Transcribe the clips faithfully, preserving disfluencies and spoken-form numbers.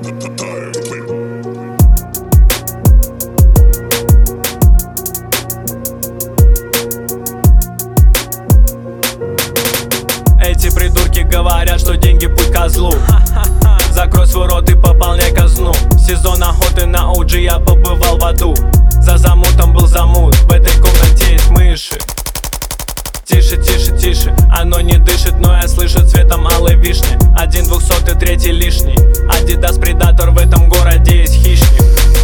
Эти придурки говорят, что деньги путь козлу. Закрой свой рот и пополняй казну. Сезон охоты на о джи, я побывал в аду. За замутом был замут, в этой комнате есть мыши. Тише, тише, тише, оно не дышит, но я слышу цветом алой вишни. Один двухсотый, третий лишний. Адидас предатор, в этом городе есть хищник.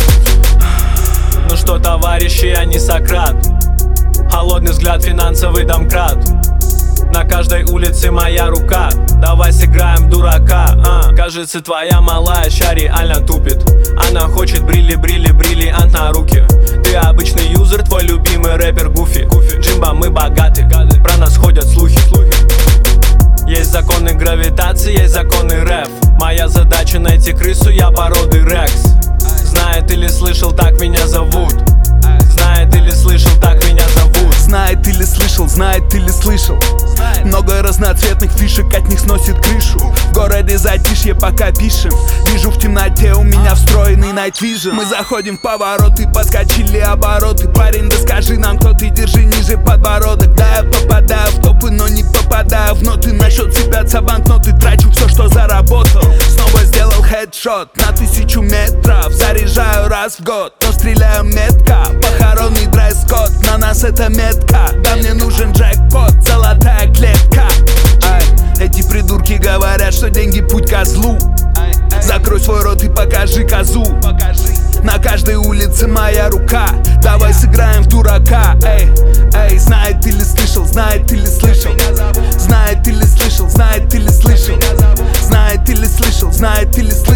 Ну что, товарищи, я не Сократ. Холодный взгляд, финансовый домкрат. На каждой улице моя рука. Давай сыграем в дурака, а. Кажется, твоя малая ща реально тупит. Она хочет брили, брили, бриллиант на руки. Ты обычный юзер, твой любимый рэпер Гуфи. Джимба, мы богаты, про нас ходят слухи. Есть законы гравитации, есть законы рэп. Моя задача найти крысу, я породы Рекс. Знает или слышал, так меня зовут. Знает или слышал, так меня зовут. Знает или слышал, знает или слышал. Много разноцветных фишек, от них сносит крышу. В городе затишье, пока пишем. Вижу в темноте, у меня встроенный Night Vision. Мы заходим в повороты, подскочили обороты. Парень, да скажи нам, кто ты, держи ниже подбородок. Да, я попадаю в топы, но не попадаю в ноты. Насчет сыпятся банкноты, трачу все, что заработал. Снова сделал хедшот на тысячу метров. Заряжаю раз в год, но стреляю метко. Похоронный дресс-код, на нас это метка. Да мне нужен джекпот, золотая клетка. Ай, эти придурки говорят, что деньги путь козлу. Закрой свой рот и покажи козу. На каждой улице моя рука. Давай сыграем в дурака. Эй, эй, знает или слышал, знает или слышал. Знает или слышал, знает или слышал. Знает или слышал, знает или слышал.